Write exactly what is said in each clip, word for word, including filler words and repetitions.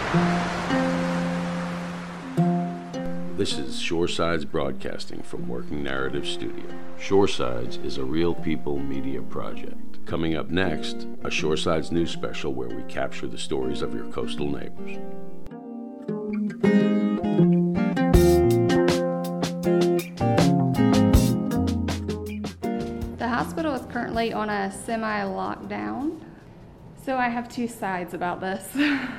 This is Shoresides Broadcasting from Working Narrative Studio. Shoresides is a Real People media project. Coming up next, a Shoresides news special where we capture the stories of your coastal neighbors. The hospital is currently on a semi-lockdown, so I have two sides about this.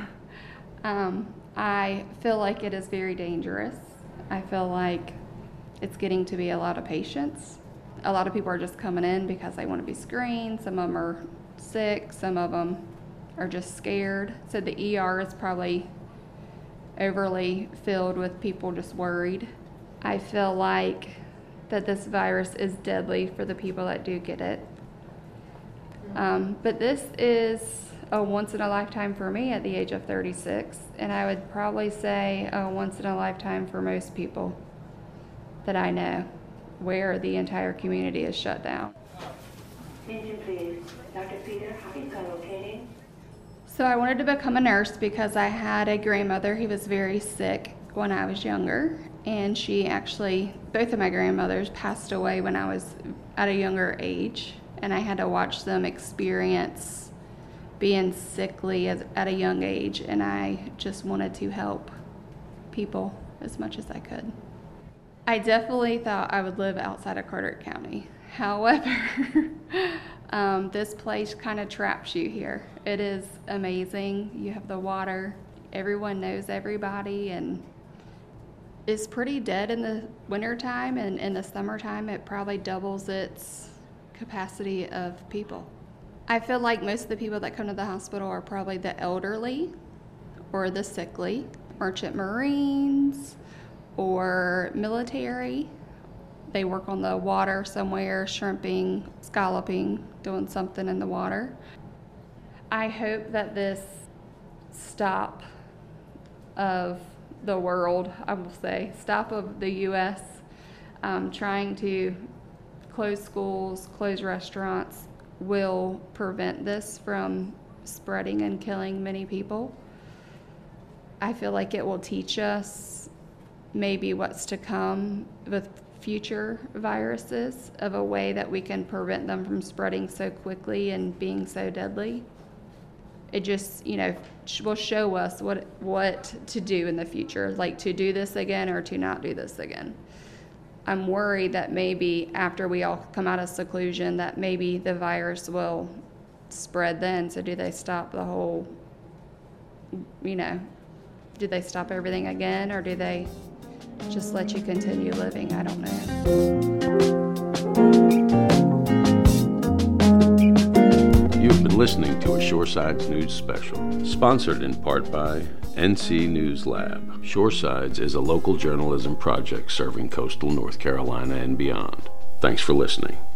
um, I feel like it is very dangerous. I feel like it's getting to be a lot of patients. A lot of people are just coming in because they want to be screened. Some of them are sick. Some of them are just scared. So the E R is probably overly filled with people just worried. I feel like that this virus is deadly for the people that do get it. Um, but this is a once in a lifetime for me at the age of thirty-six, and I would probably say a once in a lifetime for most people that I know, where the entire community is shut down. Attention please, Doctor Peter, how you co-locating? So I wanted to become a nurse because I had a grandmother who was very sick when I was younger, and she actually, both of my grandmothers passed away when I was at a younger age, and I had to watch them experience being sickly as, at a young age, and I just wanted to help people as much as I could. I definitely thought I would live outside of Carteret County. However, um, this place kind of traps you here. It is amazing. You have the water. Everyone knows everybody, and it's pretty dead in the wintertime, and in the summertime it probably doubles its capacity of people. I feel like most of the people that come to the hospital are probably the elderly or the sickly, merchant marines or military. They work on the water somewhere, shrimping, scalloping, doing something in the water. I hope that this stop of the world, I will say, stop of the U S um, trying to close schools, close restaurants, will prevent this from spreading and killing many people. I feel like it will teach us maybe what's to come with future viruses, of a way that we can prevent them from spreading so quickly and being so deadly. It just, you know, will show us what what to do in the future, like to do this again or to not do this again. I'm worried that maybe after we all come out of seclusion, that maybe the virus will spread then. So do they stop the whole, you know, do they stop everything again, or do they just let you continue living? I don't know. You've been listening to a Shoresides News Special, sponsored in part by N C News Lab. Shoresides is a local journalism project serving coastal North Carolina and beyond. Thanks for listening.